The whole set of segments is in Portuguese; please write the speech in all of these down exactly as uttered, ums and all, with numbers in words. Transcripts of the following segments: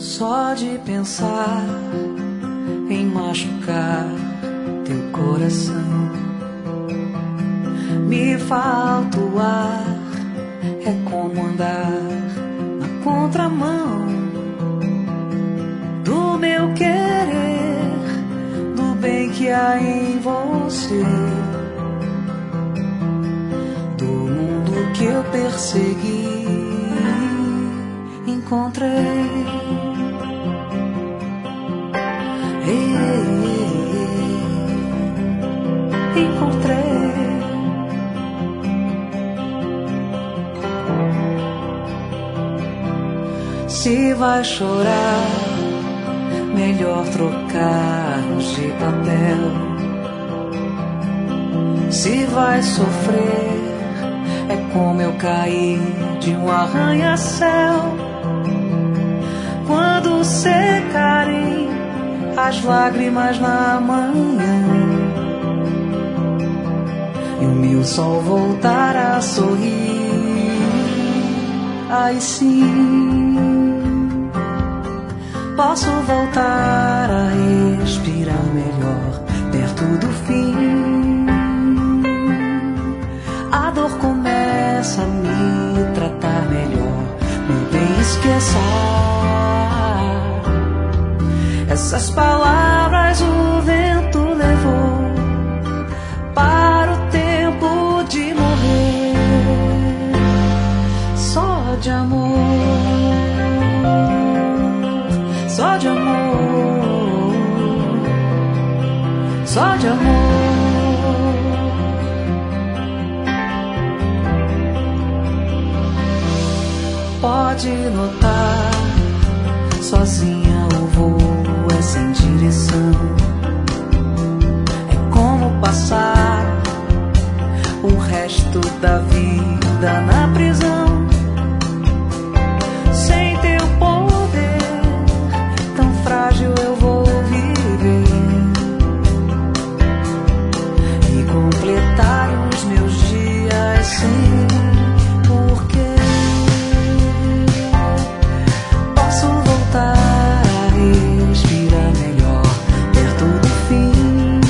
Só de pensar em machucar teu coração, me falta o ar, é como andar na contramão do meu querer, do bem que há em você, do mundo que eu persegui, encontrei. Encontrei. Se vai chorar, melhor trocar-nos de papel. Se vai sofrer, é como eu cair de um arranha-céu. Quando secarem as lágrimas na manhã e o meu sol voltar a sorrir, aí sim posso voltar a respirar melhor perto do fim. A dor começa a me tratar melhor, meu bem, esqueça essas palavras, o vento levou para o tempo de morrer. Só de amor, só de amor, só de amor. Pode notar, sozinha o voo é sem direção. É como passar o resto da vida na prisão, sem teu poder, tão frágil eu vou viver e completar os meus dias sem porquê. Posso voltar a respirar melhor perto do fim.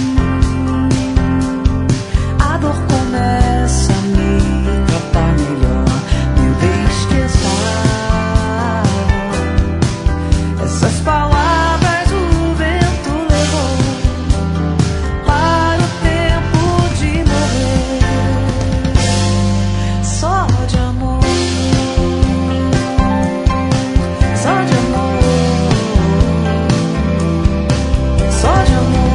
A dor começa a me tratar melhor, meu bem, esqueça essas palavras, o vento levou para o tempo de morrer. Só de amor, só de amor, só de amor.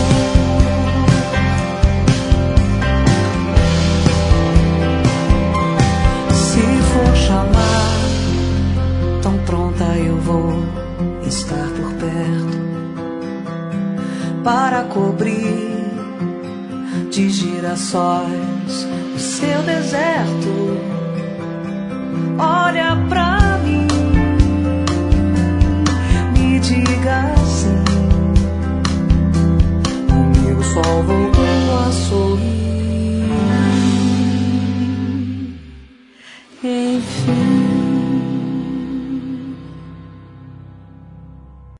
Se for chamar, tão pronta eu vou estar por perto para cobrir de girassóis o seu deserto. Olha pra